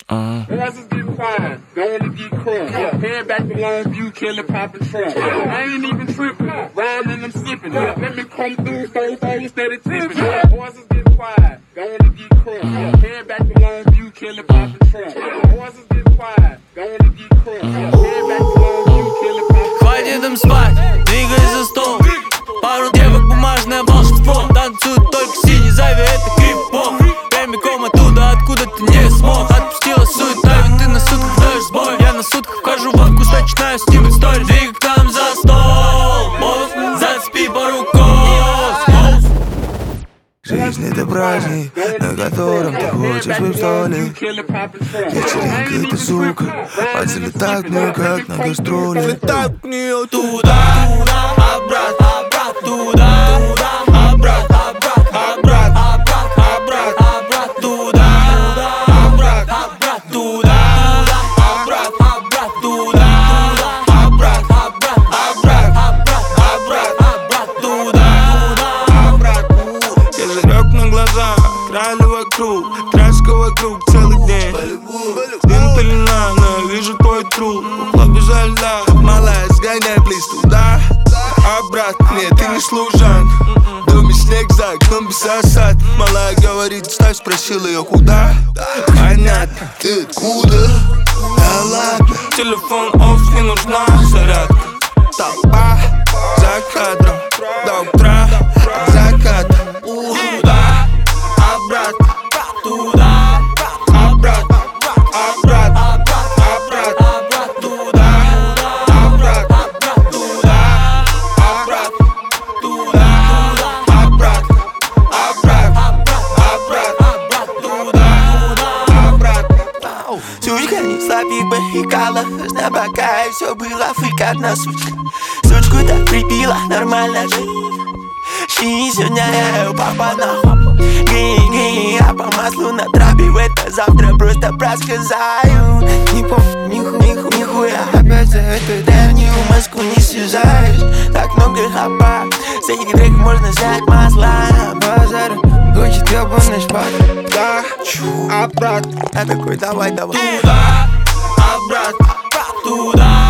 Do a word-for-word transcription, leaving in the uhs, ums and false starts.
Uh-huh. Boys is getting quiet, going to get crunk. Yeah. Head back to Longview, killing poppin' trunk. Yeah. I ain't even tripping, riding and sipping. Yeah. Let me come through, four four instead of tipping. Yeah. Boys is getting quiet, going to get crunk. Yeah. Head back to Longview, killing poppin' trunk. Yeah. Boys is getting quiet, going to get crunk. Yeah. Head back to Longview, killing poppin' trunk. Хватит им спать, двигай за стол. Пару девок, бумажное волшебство. Танцуют только синий, зови это крип-поп. Прямиком оттуда, откуда ты не смог. Отпустила суета, ведь ты на сутках даешь сбой. Я на сутках вхожу в вкус, начинаю снимать стори. Двигай к нам за стол, босс, зацепи пару кос. Жизнь это праздник, на котором ты хочешь быть в столе. Вечеринка это сука, а залетают мне как на гастроли. Залетают к нее туда, обратно, обратно, туда, обратно, обратно, обратно, обратно, обратно, туда, обратно, обратно, туда, обратно, обратно, туда, обратно, обратно, обратно, обратно, обратно, туда, обратно. Козырек на глазах, крали вокруг, краска вокруг целый день. Дым пыльна, но я вижу твой труп. Побежали, да, малая, сгоняй, плиз, туда. Обратно, нет, ты не служанка. В доме снег за окном без осад. Малая говорит, ставь, спросил ее, куда? Понятно, ты откуда? Да ладно. Телефон оф, не нужна зарядка. Толпа за кадром до утра, от заката. Туда, обратно, туда, обратно, обратно, обратно, обратно, туда, обратно, туда, обратно, туда, обратно, обратно, обратно, туда, обратно. Сучка несла биг баррикада, на бока, и все было фрикадно, сучка. Сучку так прибила, нормально же. И сегодня я ее папа нахуй. Гей-гей, я по маслу натрапивает, а завтра просто предсказаю. Не помню, ниху, нихуя, опять за эту древнюю маску не связаешь. Так много хаба, с этих треков можно взять масла. Базар, хочет ебаный шпат. Да, чу, обратно. Я такой, давай, давай. Туда, обратно, туда.